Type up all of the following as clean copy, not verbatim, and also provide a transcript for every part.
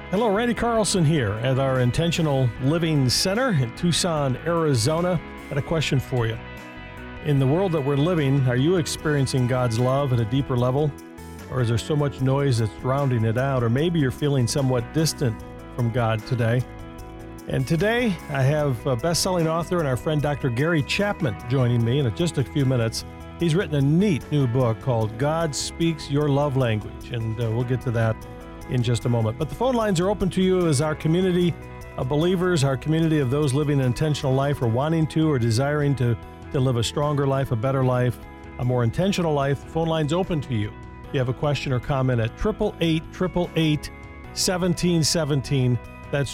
Hello, Randy Carlson here at our Intentional Living Center in Tucson, Arizona. I had a question for you. In the world that we're living, are you experiencing God's love at a deeper level? Or is there so much noise that's drowning it out? Or maybe you're feeling somewhat distant from God today. And today, I have a best-selling author and our friend Dr. Gary Chapman joining me in just a few minutes. He's written a neat new book called God Speaks Your Love Language, and we'll get to that in just a moment. But the phone lines are open to you as our community of believers, our community of those living an intentional life or wanting to or desiring to live a stronger life, a better life, a more intentional life. The phone line's open to you. If you have a question or comment at 888-888-1717. That's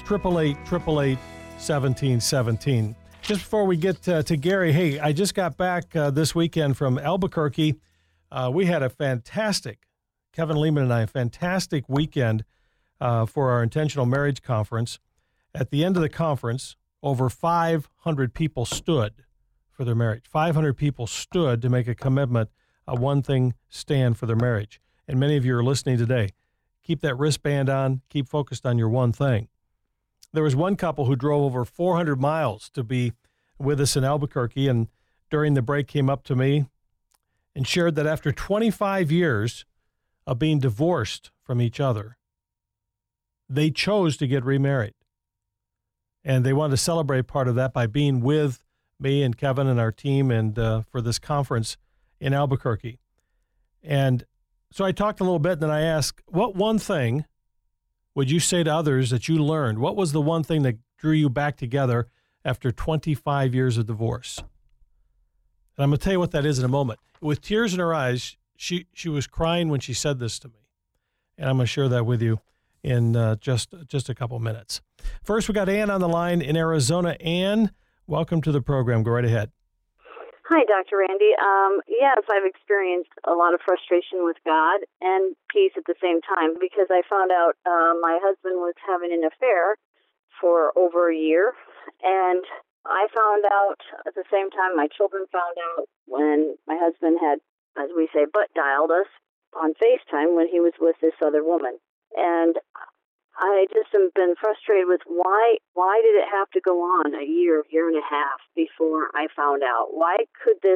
888-888-1717. Just before we get to Gary, hey, I just got back this weekend from Albuquerque. We had a fantastic, Kevin Lehman and I, a fantastic weekend for our Intentional Marriage Conference. At the end of the conference, over 500 people stood for their marriage. 500 people stood to make a commitment, a one-thing stand for their marriage. And many of you are listening today. Keep that wristband on. Keep focused on your one thing. There was one couple who drove over 400 miles to be with us in Albuquerque, and during the break came up to me and shared that after 25 years of being divorced from each other, they chose to get remarried. And they wanted to celebrate part of that by being with me and Kevin and our team and for this conference in Albuquerque. And so I talked a little bit, and then I asked, what one thing would you say to others that you learned? What was the one thing that drew you back together after 25 years of divorce? And I'm going to tell you what that is in a moment. With tears in her eyes, she was crying when she said this to me. And I'm going to share that with you in just a couple minutes. First, we got Ann on the line in Arizona. Ann, welcome to the program. Go right ahead. Hi, Dr. Randy. Yes, I've experienced a lot of frustration with God and peace at the same time because I found out my husband was having an affair for over a year, and I found out at the same time my children found out when my husband had, as we say, butt dialed us on FaceTime when he was with this other woman. And I just have been frustrated with why did it have to go on a year and a half before I found out? Why did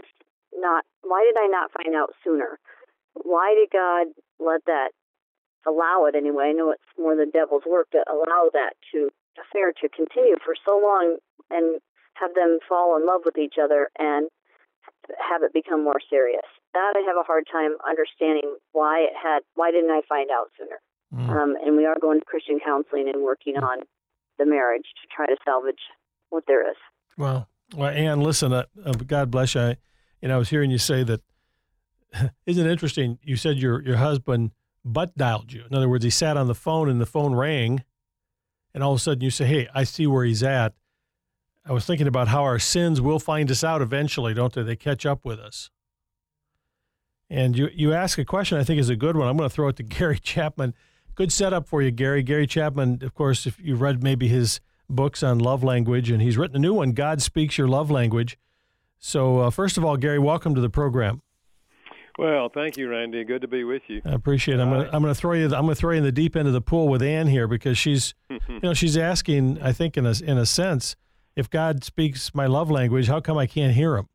I not find out sooner? Why did God allow it anyway? I know it's more the devil's work to allow that affair to continue for so long and have them fall in love with each other and have it become more serious. That I have a hard time understanding why didn't I find out sooner? And we are going to Christian counseling and working on the marriage to try to salvage what there is. Well, Ann, listen, God bless you. I was hearing you say that, isn't it interesting? You said your husband butt dialed you. In other words, he sat on the phone and the phone rang, and all of a sudden you say, hey, I see where he's at. I was thinking about how our sins will find us out eventually, don't they? They catch up with us. And you ask a question I think is a good one. I'm going to throw it to Gary Chapman. Good setup for you, Gary. Gary Chapman, of course, if you've read maybe his books on love language, and he's written a new one, God Speaks Your Love Language. So first of all, Gary, welcome to the program. Well, thank you, Randy. Good to be with you. I appreciate it. I'm going to throw you in the deep end of the pool with Ann here because she's she's asking, I think in a sense, if God speaks my love language, how come I can't hear him?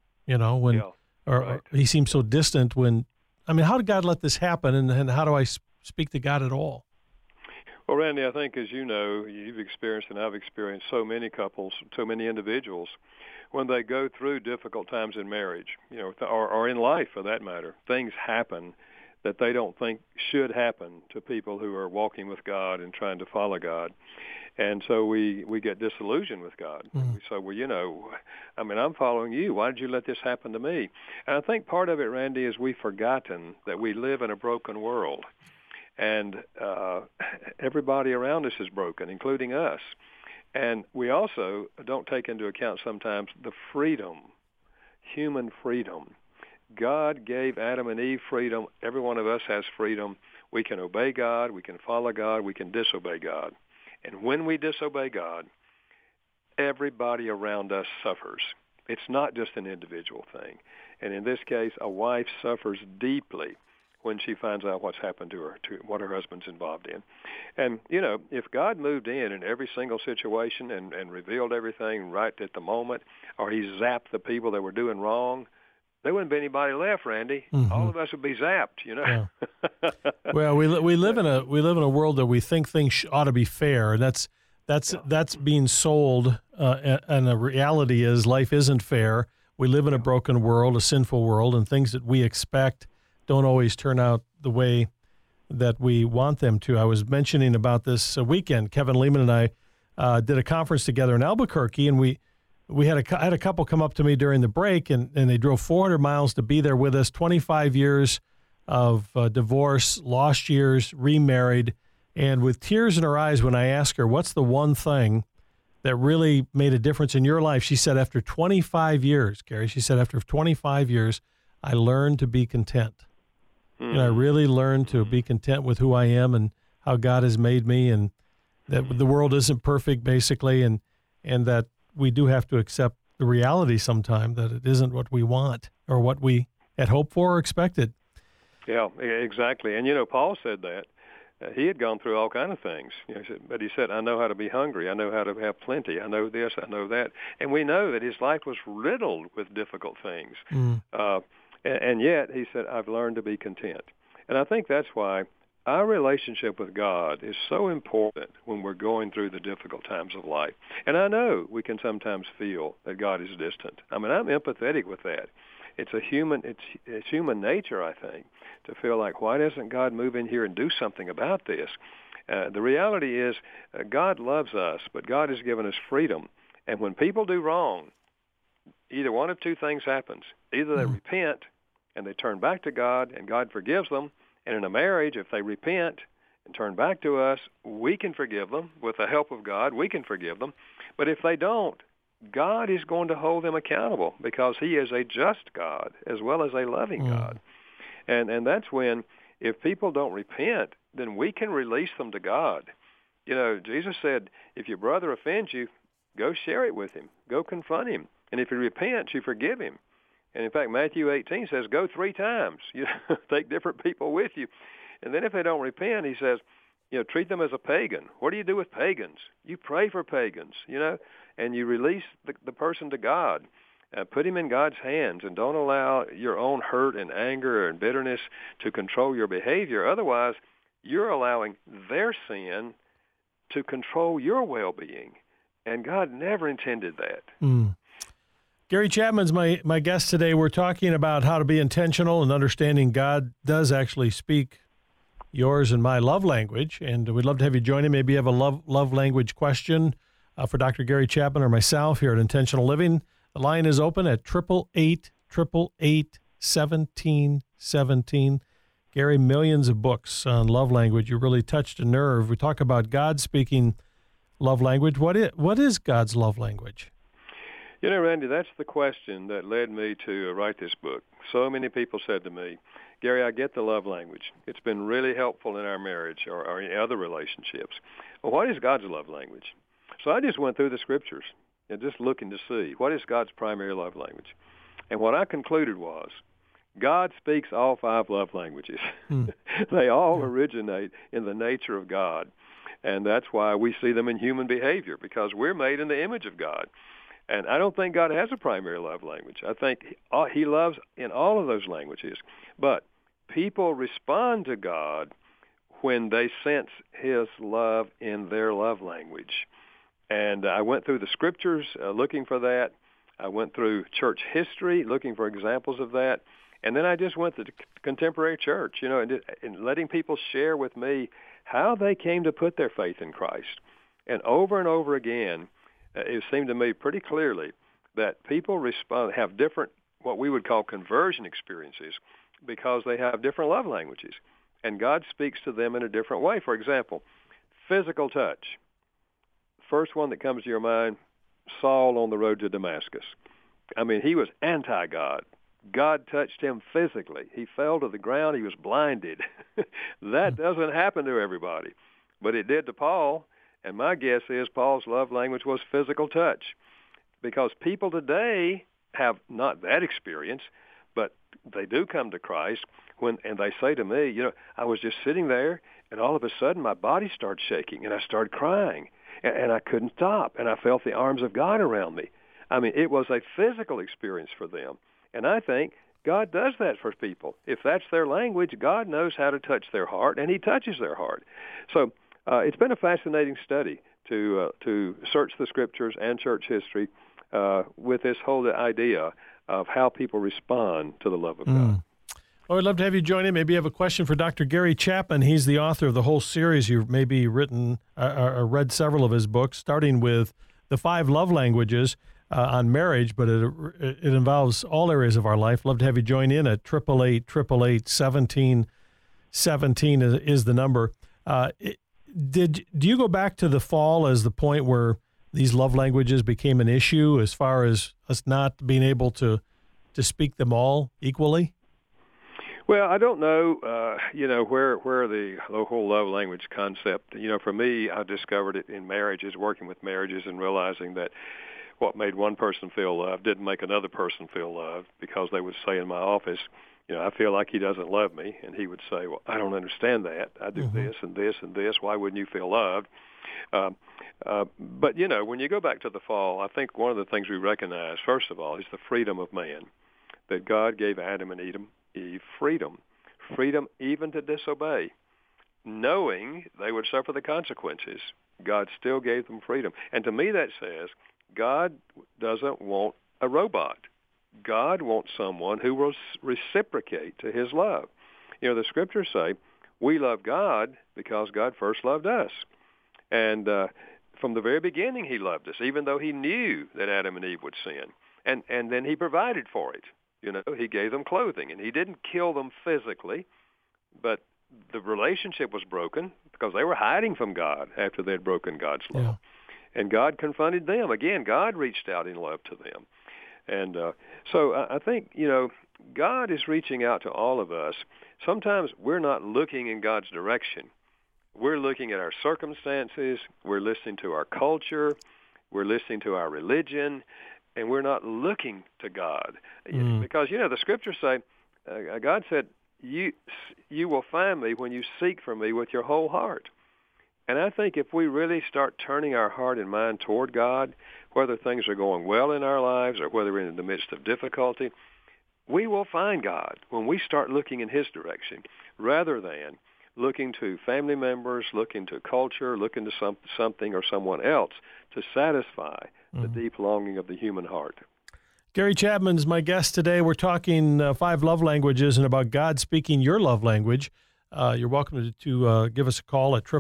Or he seems so distant how did God let this happen, and how do I speak to God at all? Well, Randy, I think, as you know, you've experienced and I've experienced so many couples, so many individuals, when they go through difficult times in marriage, or in life for that matter, things happen that they don't think should happen to people who are walking with God and trying to follow God. And so we get disillusioned with God. We say, I'm following you. Why did you let this happen to me? And I think part of it, Randy, is we've forgotten that we live in a broken world. And everybody around us is broken, including us. And we also don't take into account sometimes the freedom, human freedom. God gave Adam and Eve freedom. Every one of us has freedom. We can obey God. We can follow God. We can disobey God. And when we disobey God, everybody around us suffers. It's not just an individual thing. And in this case, a wife suffers deeply when she finds out what's happened to her, to what her husband's involved in. And, if God moved in every single situation and revealed everything right at the moment, or he zapped the people that were doing wrong, there wouldn't be anybody left, Randy. Mm-hmm. All of us would be zapped, Yeah. Well, we live in a world that we think things ought to be fair, and that's being sold, and the reality is life isn't fair. We live in a broken world, a sinful world, and things that we expect don't always turn out the way that we want them to. I was mentioning about this weekend. Kevin Leman and I did a conference together in Albuquerque, and I had a couple come up to me during the break, and they drove 400 miles to be there with us. 25 years of divorce, lost years, remarried, and with tears in her eyes when I asked her, "What's the one thing that really made a difference in your life?" She said, "After 25 years, Gary," she said, "after 25 years, I learned to be content." And I really learned to be content with who I am and how God has made me, and that the world isn't perfect, basically, and that we do have to accept the reality sometime that it isn't what we want or what we had hoped for or expected. Yeah, exactly. And, Paul said that. He had gone through all kinds of things. But he said, "I know how to be hungry. I know how to have plenty. I know this. I know that." And we know that his life was riddled with difficult things. And yet, he said, "I've learned to be content." And I think that's why our relationship with God is so important when we're going through the difficult times of life. And I know we can sometimes feel that God is distant. I mean, I'm empathetic with that. It's human nature, I think, to feel like, why doesn't God move in here and do something about this? The reality is God loves us, but God has given us freedom. And when people do wrong, either one of two things happens. Either they repent and they turn back to God and God forgives them. And in a marriage, if they repent and turn back to us, we can forgive them. With the help of God, we can forgive them. But if they don't, God is going to hold them accountable because he is a just God as well as a loving God. And that's when, if people don't repent, then we can release them to God. Jesus said, if your brother offends you, go share it with him. Go confront him. And if he repents, you forgive him. And in fact, Matthew 18 says, go 3 times. Take different people with you. And then if they don't repent, he says, treat them as a pagan. What do you do with pagans? You pray for pagans, and you release the person to God. Put him in God's hands, and don't allow your own hurt and anger and bitterness to control your behavior. Otherwise, you're allowing their sin to control your well-being. And God never intended that. Gary Chapman's my guest today. We're talking about how to be intentional and understanding God does actually speak yours and my love language. And we'd love to have you join him. Maybe you have a love language question for Dr. Gary Chapman or myself here at Intentional Living. The line is open at 888-888-1717. Gary, millions of books on love language. You really touched a nerve. We talk about God speaking love language. What is God's love language? Randy, that's the question that led me to write this book. So many people said to me, Gary, I get the love language. It's been really helpful in our marriage or in other relationships. Well, what is God's love language? So I just went through the scriptures and just looking to see what is God's primary love language. And what I concluded was God speaks all 5 love languages. They all originate in the nature of God. And that's why we see them in human behavior, because we're made in the image of God. And I don't think God has a primary love language. I think he loves in all of those languages. But people respond to God when they sense his love in their love language. And I went through the scriptures looking for that. I went through church history looking for examples of that. And then I just went to the contemporary church, and letting people share with me how they came to put their faith in Christ. And over again, it seemed to me pretty clearly that people have different, what we would call conversion experiences, because they have different love languages. And God speaks to them in a different way. For example, physical touch. First one that comes to your mind, Saul on the road to Damascus. I mean, he was anti-God. God touched him physically. He fell to the ground. He was blinded. That doesn't happen to everybody. But it did to Paul. And my guess is Paul's love language was physical touch, because people today have not that experience, but they do come to Christ and they say to me, I was just sitting there, and all of a sudden my body started shaking, and I started crying, and I couldn't stop, and I felt the arms of God around me. I mean, it was a physical experience for them. And I think God does that for people. If that's their language, God knows how to touch their heart, and he touches their heart. So it's been a fascinating study to search the Scriptures and church history with this whole idea of how people respond to the love of God. Well, we'd love to have you join in. Maybe you have a question for Dr. Gary Chapman. He's the author of the whole series. You've maybe written or read several of his books, starting with The 5 Love Languages on marriage, but it involves all areas of our life. Love to have you join in at 888-888-1717 is the number. Do you go back to the fall as the point where these love languages became an issue as far as us not being able to speak them all equally? Well, I don't know, where the whole love language concept, for me, I discovered it in marriages, working with marriages and realizing that what made one person feel loved didn't make another person feel loved, because they would say in my office, I feel like he doesn't love me. And he would say, well, I don't understand that. I do this and this and this. Why wouldn't you feel loved? But, when you go back to the fall, I think one of the things we recognize, first of all, is the freedom of man, that God gave Adam and Eve freedom even to disobey, knowing they would suffer the consequences. God still gave them freedom. And to me that says God doesn't want a robot. God wants someone who will reciprocate to his love. The Scriptures say we love God because God first loved us. And from the very beginning he loved us, even though he knew that Adam and Eve would sin. And then he provided for it. He gave them clothing, and he didn't kill them physically, but the relationship was broken because they were hiding from God after they had broken God's law. Yeah. And God confronted them. Again, God reached out in love to them. And so I think, God is reaching out to all of us. Sometimes we're not looking in God's direction. We're looking at our circumstances. We're listening to our culture. We're listening to our religion. And we're not looking to God. Because, the Scriptures say, God said, you will find me when you seek for me with your whole heart. And I think if we really start turning our heart and mind toward God, whether things are going well in our lives or whether we're in the midst of difficulty, we will find God when we start looking in his direction rather than looking to family members, looking to culture, looking to something or someone else to satisfy the deep longing of the human heart. Gary Chapman's my guest today. We're talking 5 love languages and about God speaking your love language. You're welcome to give us a call at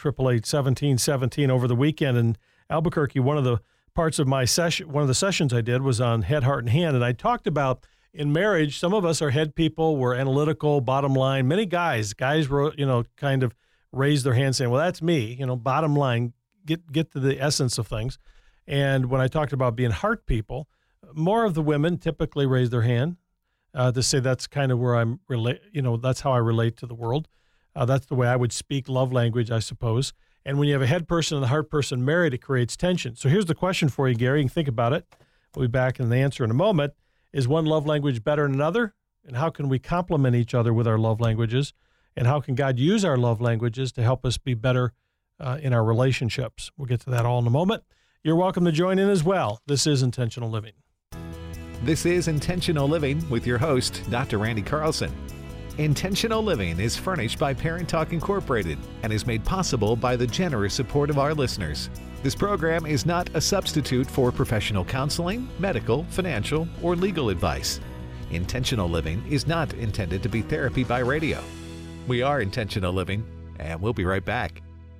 888-888-1717 over the weekend in Albuquerque. One of the parts of my session, one of the sessions I did was on head, heart, and hand. And I talked about in marriage, some of us are head people, we're analytical, bottom line. Many guys wrote, kind of raised their hand saying, well, that's me, bottom line, get to the essence of things. And when I talked about being heart people, more of the women typically raise their hand to say that's kind of where I'm that's how I relate to the world. That's the way I would speak love language, I suppose. And when you have a head person and a heart person married, it creates tension. So here's the question for you, Gary. You can think about it. We'll be back in the answer in a moment. Is one love language better than another? And how can we complement each other with our love languages? And how can God use our love languages to help us be better in our relationships? We'll get to that all in a moment. You're welcome to join in as well. This is Intentional Living. This is Intentional Living with your host, Dr. Randy Carlson. Intentional Living is furnished by Parent Talk Incorporated and is made possible by the generous support of our listeners. This program is not a substitute for professional counseling, medical, financial, or legal advice. Intentional Living is not intended to be therapy by radio. We are Intentional Living, and we'll be right back.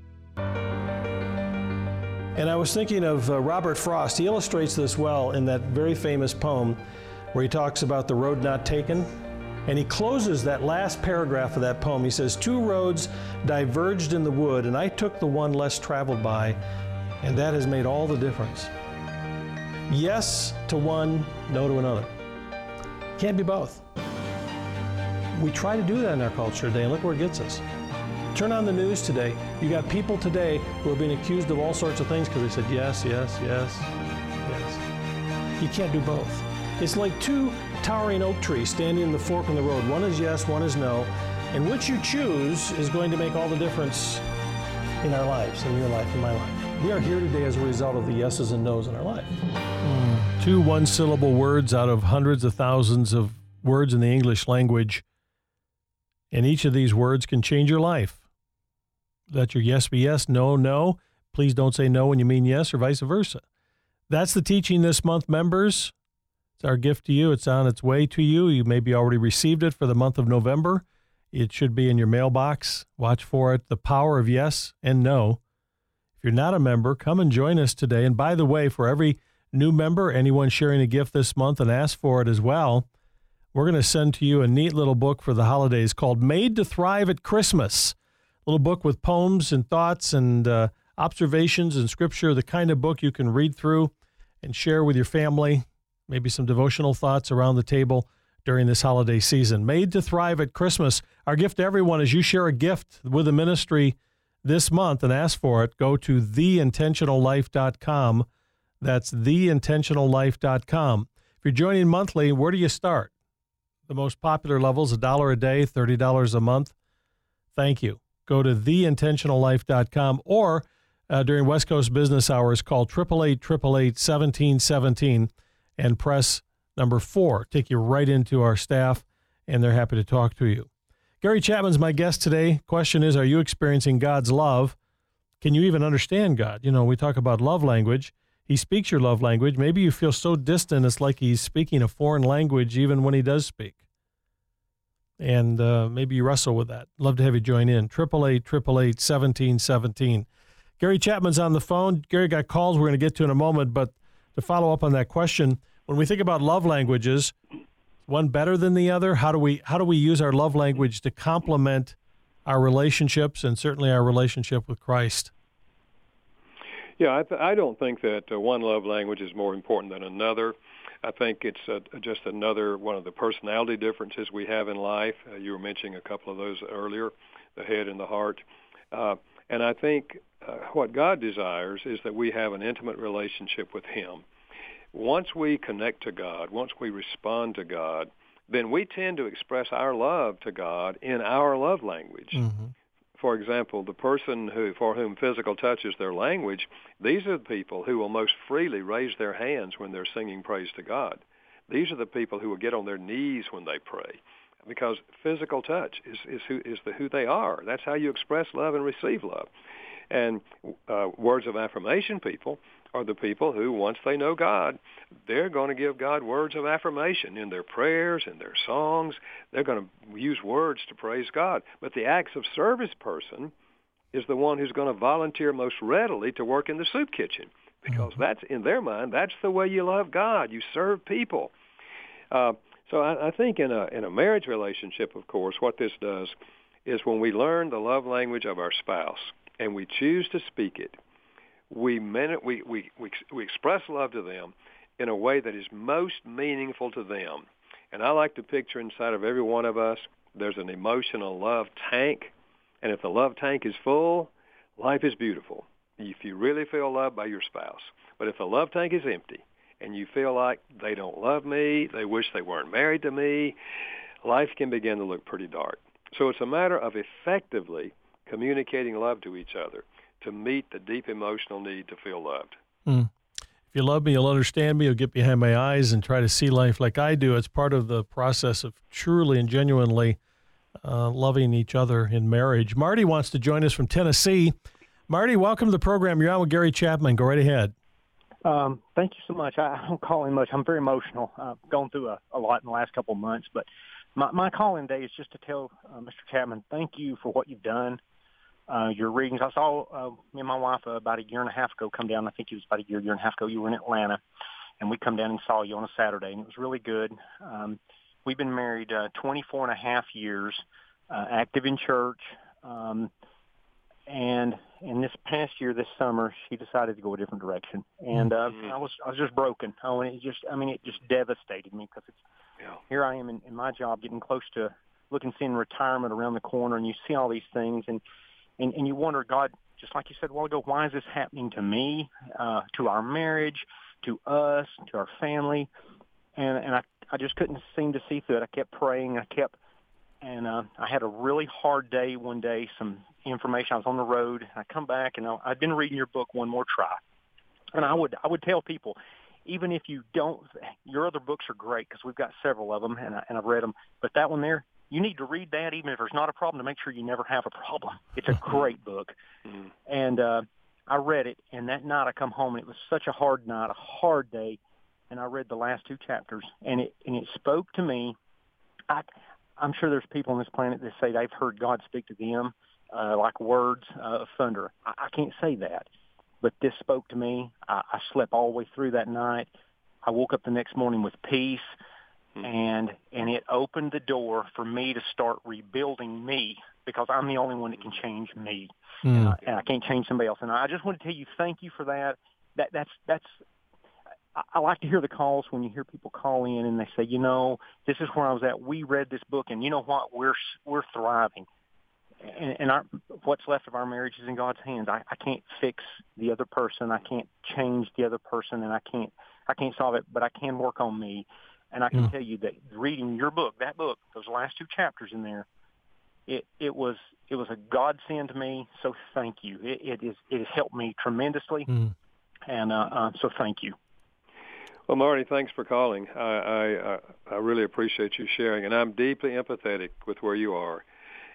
And I was thinking of Robert Frost. He illustrates this well in that very famous poem where he talks about the road not taken. And he closes that last paragraph of that poem. He says, 2 roads diverged in the wood, and I took the one less traveled by, and that has made all the difference. Yes to one, no to another. Can't be both. We try to do that in our culture today, and look where it gets us. Turn on the news today. You got people today who are being accused of all sorts of things because they said yes, yes, yes, yes. You can't do both. It's like 2 towering oak tree standing in the fork in the road. One is yes, one is no. And which you choose is going to make all the difference in our lives, in your life, in my life. We are here today as a result of the yeses and nos in our life. Two one-syllable words out of hundreds of thousands of words in the English language. And each of these words can change your life. Let your yes be yes, no, no. Please don't say no when you mean yes, or vice versa. That's the teaching this month, members. It's our gift to you. It's on its way to you. You maybe already received it for the month of November. It should be in your mailbox. Watch for it. The power of yes and no. If you're not a member, come and join us today. And by the way, for every new member, anyone sharing a gift this month and ask for it as well, we're going to send to you a neat little book for the holidays called Made to Thrive at Christmas. A little book with poems and thoughts and observations and scripture, the kind of book you can read through and share with your family, maybe some devotional thoughts around the table during this holiday season. Made to Thrive at Christmas. Our gift to everyone is you share a gift with the ministry this month and ask for it. Go to theintentionallife.com. That's theintentionallife.com. If you're joining monthly, where do you start? The most popular levels, $1 a day, $30 a month. Thank you. Go to theintentionallife.com or during West Coast business hours, call 888-888-1717 and press number 4. Take you right into our staff, and they're happy to talk to you. Gary Chapman's my guest today. Question is, are you experiencing God's love? Can you even understand God? You know, we talk about love language. He speaks your love language. Maybe you feel so distant, it's like he's speaking a foreign language even when he does speak. And maybe you wrestle with that. Love to have you join in. 888-888-1717. Gary Chapman's on the phone. Gary got calls we're going to get to in a moment, but to follow up on that question, when we think about love languages, one better than the other? How do we use our love language to complement our relationships and certainly our relationship with Christ? Yeah, I don't think that one love language is more important than another. I think it's just another one of the personality differences we have in life. You were mentioning a couple of those earlier, the head and the heart. And I think what God desires is that we have an intimate relationship with Him. Once we connect to God, once we respond to God, then we tend to express our love to God in our love language. Mm-hmm. For example, the person for whom physical touch is their language, these are the people who will most freely raise their hands when they're singing praise to God. These are the people who will get on their knees when they pray, because physical touch is who they are. That's how you express love and receive love. And words of affirmation people are the people who, once they know God, they're going to give God words of affirmation in their prayers, in their songs. They're going to use words to praise God. But the acts of service person is the one who's going to volunteer most readily to work in the soup kitchen, because that's, in their mind, that's the way you love God. You serve people. So I think in a marriage relationship, of course, what this does is when we learn the love language of our spouse and we choose to speak it, we express love to them in a way that is most meaningful to them. And I like to picture inside of every one of us, there's an emotional love tank. And if the love tank is full, life is beautiful. If you really feel loved by your spouse. But if the love tank is empty and you feel like they don't love me, they wish they weren't married to me, life can begin to look pretty dark. So it's a matter of effectively communicating love to each other to meet the deep emotional need to feel loved. If you love me, you'll understand me, you'll get behind my eyes and try to see life like I do. It's part of the process of truly and genuinely loving each other in marriage. Marty wants to join us from Tennessee. Marty, welcome to the program. You're on with Gary Chapman. Go right ahead. Thank you so much. I don't call in much. I'm very emotional. I've gone through a lot in the last couple of months. But my call-in day is just to tell Mr. Chapman, thank you for what you've done. Your readings. I saw me and my wife about a year and a half ago come down. I think it was about a year and a half ago. You were in Atlanta, and we come down and saw you on a Saturday, and it was really good. We've been married 24 and a half years, active in church, and in this past year, this summer, she decided to go a different direction, and I was just broken. It just devastated me, because here I am in my job, getting close to seeing retirement around the corner, and you see all these things, and you wonder, God, just like you said a while ago, why is this happening to me, to our marriage, to us, to our family? And I I just couldn't seem to see through it. I kept praying. And I had a really hard day one day, some information. I was on the road. I come back, and I'd been reading your book, One More Try. And I would tell people, even if you don't, your other books are great because we've got several of them, and I've read them. But that one there, you need to read that even if there's not a problem to make sure you never have a problem. It's a great book. Mm-hmm. And I read it, and that night I come home, and it was such a hard night, a hard day, and I read the last 2 chapters, and it spoke to me. I'm sure there's people on this planet that say they've heard God speak to them like words of thunder. I can't say that. But this spoke to me. I slept all the way through that night. I woke up the next morning with peace, and it opened the door for me to start rebuilding me because I'm the only one that can change me, and I can't change somebody else. And I just want to tell you thank you for that. That's I like to hear the calls when you hear people call in and they say, this is where I was at. We read this book, and you know what? We're thriving. And what's left of our marriage is in God's hands. I can't fix the other person. I can't change the other person, and I can't solve it, but I can work on me. And I can tell you that reading your book, that book, those last 2 chapters in there, it was a godsend to me. So thank you. It has helped me tremendously, and so thank you. Well, Marty, thanks for calling. I really appreciate you sharing, and I'm deeply empathetic with where you are.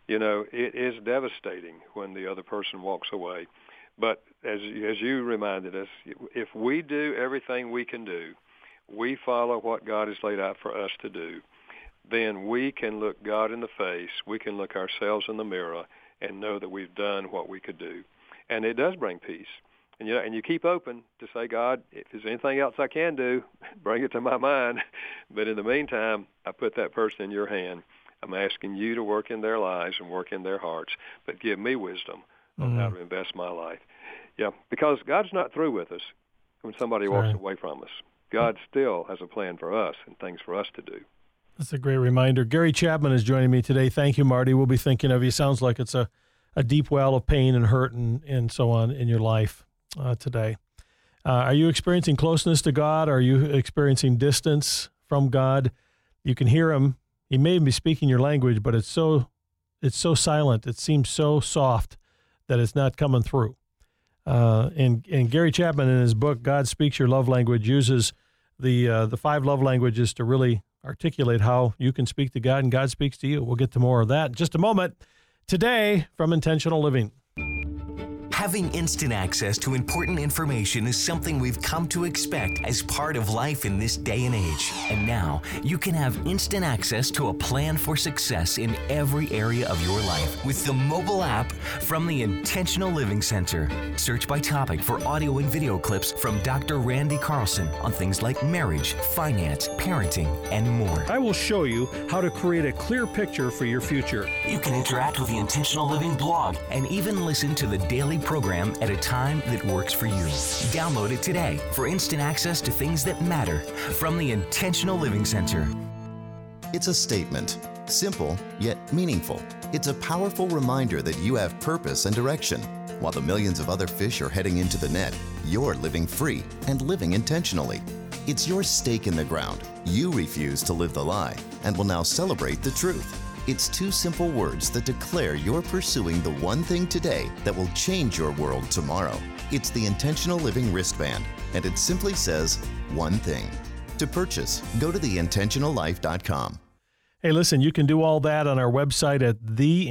It is devastating when the other person walks away. But as you reminded us, if we do everything we can do, we follow what God has laid out for us to do, then we can look God in the face, we can look ourselves in the mirror and know that we've done what we could do. And it does bring peace. And you keep open to say, God, if there's anything else I can do, bring it to my mind. But in the meantime, I put that person in your hand. I'm asking you to work in their lives and work in their hearts, but give me wisdom on how to invest my life. Yeah, because God's not through with us when somebody walks away from us. God still has a plan for us and things for us to do. That's a great reminder. Gary Chapman is joining me today. Thank you, Marty. We'll be thinking of you. Sounds like it's a deep well of pain and hurt and so on in your life today. Are you experiencing closeness to God? Are you experiencing distance from God? You can hear him. He may be speaking your language, but it's so silent. It seems so soft that it's not coming through. And Gary Chapman, in his book, God Speaks Your Love Language, uses the 5 love languages to really articulate how you can speak to God and God speaks to you. We'll get to more of that in just a moment. Today, from Intentional Living. Having instant access to important information is something we've come to expect as part of life in this day and age. And now, you can have instant access to a plan for success in every area of your life with the mobile app from the Intentional Living Center. Search by topic for audio and video clips from Dr. Randy Carlson on things like marriage, finance, parenting, and more. I will show you how to create a clear picture for your future. You can interact with the Intentional Living blog and even listen to the daily program at a time that works for you. Download it today for instant access to things that matter from the Intentional Living Center. It's a statement, simple yet meaningful. It's a powerful reminder that you have purpose and direction. While the millions of other fish are heading into the net, you're living free and living intentionally. It's your stake in the ground. You refuse to live the lie and will now celebrate the truth. It's 2 simple words that declare you're pursuing the one thing today that will change your world tomorrow. It's the Intentional Living wristband, and it simply says one thing. To purchase, go to theintentionallife.com. Hey, listen, you can do all that on our website at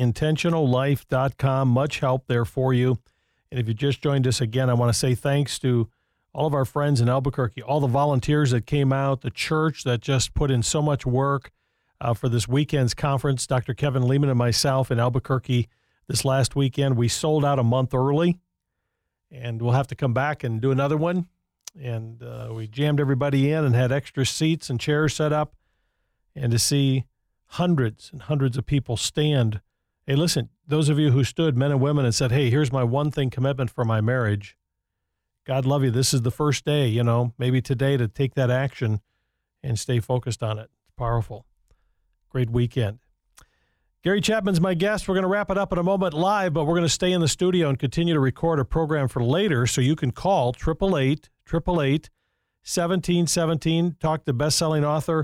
theintentionallife.com. Much help there for you. And if you just joined us again, I want to say thanks to all of our friends in Albuquerque, all the volunteers that came out, the church that just put in so much work for this weekend's conference. Dr. Kevin Lehman and myself in Albuquerque this last weekend. We sold out a month early, and we'll have to come back and do another one. And we jammed everybody in and had extra seats and chairs set up. And to see hundreds and hundreds of people stand. Hey, listen, those of you who stood, men and women, and said, hey, here's my one thing commitment for my marriage. God love you. This is the first day, maybe today to take that action and stay focused on it. It's powerful. Great weekend. Gary Chapman's my guest. We're going to wrap it up in a moment live, but we're going to stay in the studio and continue to record a program for later, so you can call 888-888-1717. Talk to best-selling author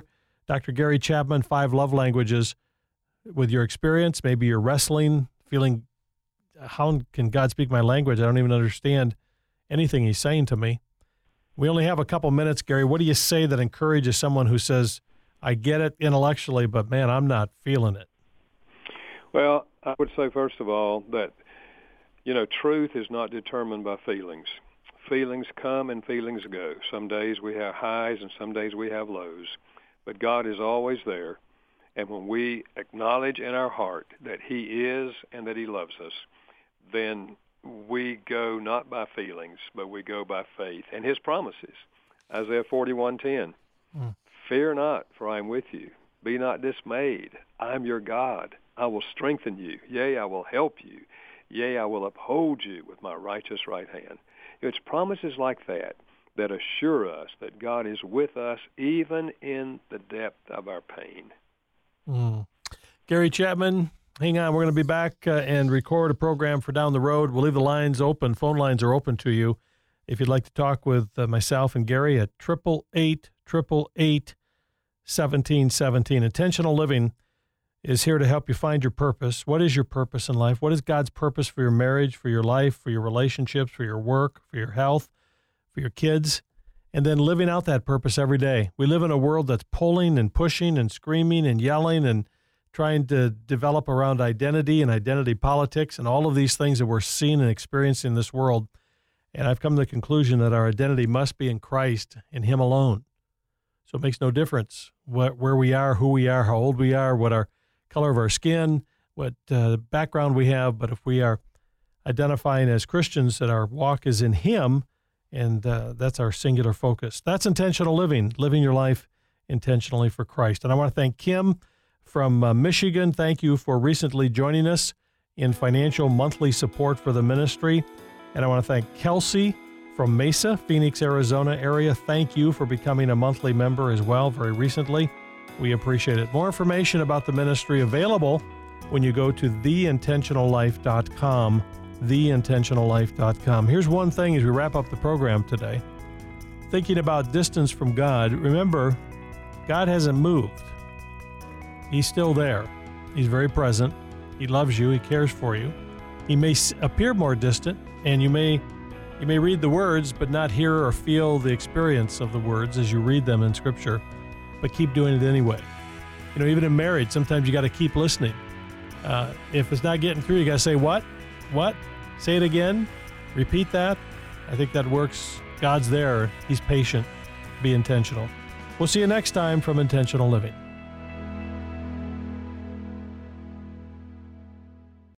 Dr. Gary Chapman, 5 Love Languages. With your experience, maybe you're wrestling, feeling, how can God speak my language? I don't even understand anything he's saying to me. We only have a couple minutes, Gary. What do you say that encourages someone who says, I get it intellectually, but man, I'm not feeling it? Well, I would say, first of all, that, truth is not determined by feelings. Feelings come and feelings go. Some days we have highs and some days we have lows. But God is always there. And when we acknowledge in our heart that he is and that he loves us, then we go not by feelings, but we go by faith and his promises. Isaiah 41:10, Fear not, for I am with you. Be not dismayed. I am your God. I will strengthen you. Yea, I will help you. Yea, I will uphold you with my righteous right hand. It's promises like that that assure us that God is with us even in the depth of our pain. Gary Chapman, hang on. We're going to be back and record a program for down the road. We'll leave the lines open. Phone lines are open to you. If you'd like to talk with myself and Gary at 888-888-1717. Intentional Living is here to help you find your purpose. What is your purpose in life? What is God's purpose for your marriage, for your life, for your relationships, for your work, for your health, for your kids? And then living out that purpose every day. We live in a world that's pulling and pushing and screaming and yelling and trying to develop around identity and identity politics and all of these things that we're seeing and experiencing in this world. And I've come to the conclusion that our identity must be in Christ, in him alone. So it makes no difference where we are, who we are, how old we are, what our color of our skin, what background we have. But if we are identifying as Christians, that our walk is in him, and that's our singular focus. That's intentional living your life intentionally for Christ. And I want to thank Kim from Michigan. Thank you for recently joining us in financial monthly support for the ministry. And I want to thank Kelsey from Mesa, Phoenix, Arizona area. Thank you for becoming a monthly member as well very recently. We appreciate it. More information about the ministry available when you go to theintentionallife.com. theintentionallife.com. Here's one thing as we wrap up the program today. Thinking about distance from God, remember, God hasn't moved. He's still there. He's very present. He loves you. He cares for you. He may appear more distant, and you may read the words but not hear or feel the experience of the words as you read them in Scripture, but keep doing it anyway. Even in marriage, sometimes you got to keep listening. If it's not getting through, you got to say, what? Say it again. Repeat that. I think that works. God's there. He's patient. Be intentional. We'll see you next time from Intentional Living.